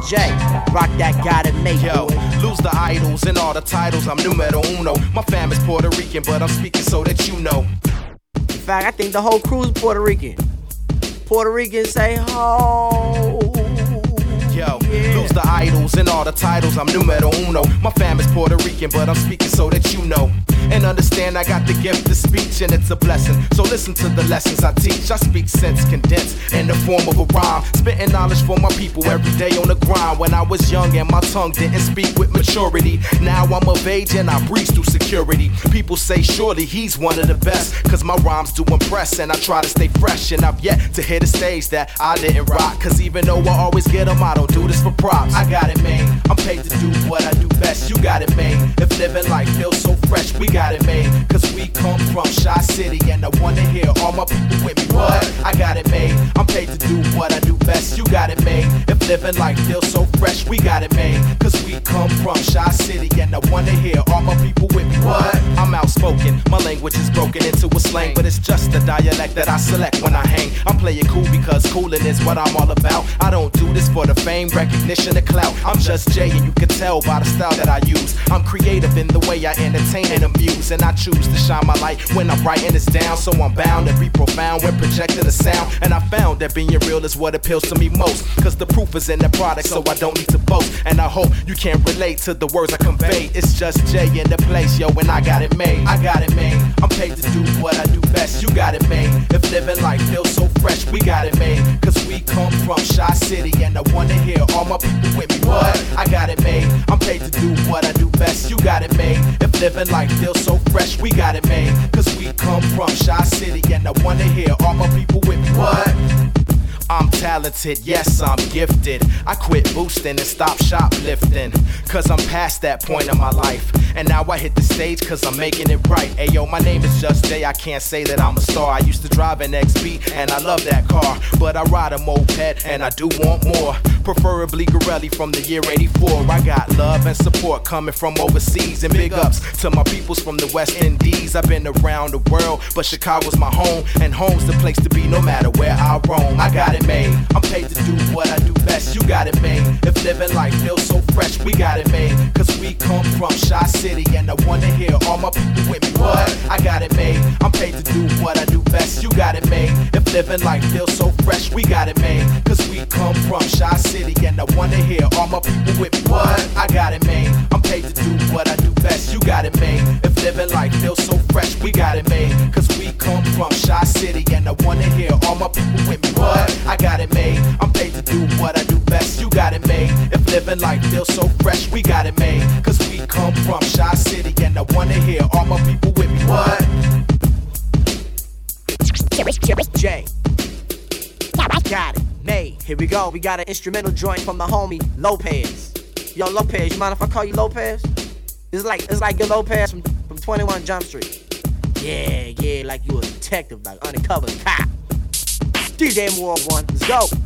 J, rock that gotta make. Yo, lose the idols and all the titles, I'm numero uno. My fam is Puerto Rican, but I'm speaking so that you know. In fact, I think the whole crew's Puerto Rican. Puerto Ricans say ho. Yo, lose the idols and all the titles, I'm numero uno. My fam is Puerto Rican, but I'm speaking so that you know. And understand I got the gift of speech and it's a blessing. So listen to the lessons I teach. I speak sense condensed in the form of a rhyme, spitting knowledge for my people every day on the grind. When I was young and my tongue didn't speak with maturity, now I'm of age and I breeze through security. People say surely he's one of the best, cause my rhymes do impress and I try to stay fresh. And I've yet to hit a stage that I didn't rock, cause even though I always get them, I don't do this for props. I got it made, I'm paid to do what I do best. You got it made, if living life feels so fresh, we got it made, cause we come from Shy City and I wanna hear all my people with me. What? I got it made, I'm paid to do what I do best. You got it made, if living life feels so fresh, we got it made, cause we come from Shy City and I wanna hear all my people with me. What? I'm outspoken, my language is broken into a slang, but it's just a dialect that I select when I hang. I'm playing cool because coolin' is what I'm all about. I don't do this for the fame, recognition, or clout. I'm just Jay and you can tell by the style that I use. I'm creative in the way I entertain and amuse, and I choose to shine my light when I'm writing this down. So I'm bound to be profound when projecting a sound. And I found that being real is what appeals to me most, cause the proof is in the product, so I don't need to boast. And I hope you can relate to the words I convey. It's just Jay in the place, yo, and I got it made. I got it made, I'm paid to do what I do best. You got it made, if living life feels so fresh, we got it made, cause we come from Shy City and I wanna hear all my people with me. What? I got it made, I'm paid to do what I do best. You got it made, if living life feels so fresh, we got it made, cause we come from Shy City and I wanna hear all my people with me. What? I'm talented, yes, I'm gifted. I quit boosting and stopped shoplifting, cause I'm past that point in my life. And now I hit the stage cause I'm making it right. Ayo, my name is Just Jay, I can't say that I'm a star. I used to drive an XB and I love that car, but I ride a moped and I do want more, preferably Gorelli from the year 84. I got love and support coming from overseas, and big ups to my peoples from the West Indies. I've been around the world, but Chicago's my home, and home's the place to be no matter where I roam. I got it made, I'm paid to do what I do best. You got it made, if living life feels so fresh, we got it made, cause we come from Shy City and I wanna hear all my people with me. What? I got it made, I'm paid to do what I do best. You got it made, if living life feels so fresh, we got it made, cause we come from Shy City and I wanna hear all my people with me. What? I got it made, I'm paid to do what I do best. You got it made, if living life feels so fresh, we got it made, cause we come from Shy City and I wanna hear all my people with me. What? I got it made, I'm paid to do what I do best. You got it made, if living life feels so fresh, we got it made, cause we come from Shy City and I wanna hear all my people with me. What? Jay, got it made. Here we go, we got an instrumental joint from the homie Lopez. Yo, Lopez, you mind if I call you Lopez? It's like your Lopez from 21 Jump Street. Yeah, like you a detective, like undercover cop. DJ World 1, let's go.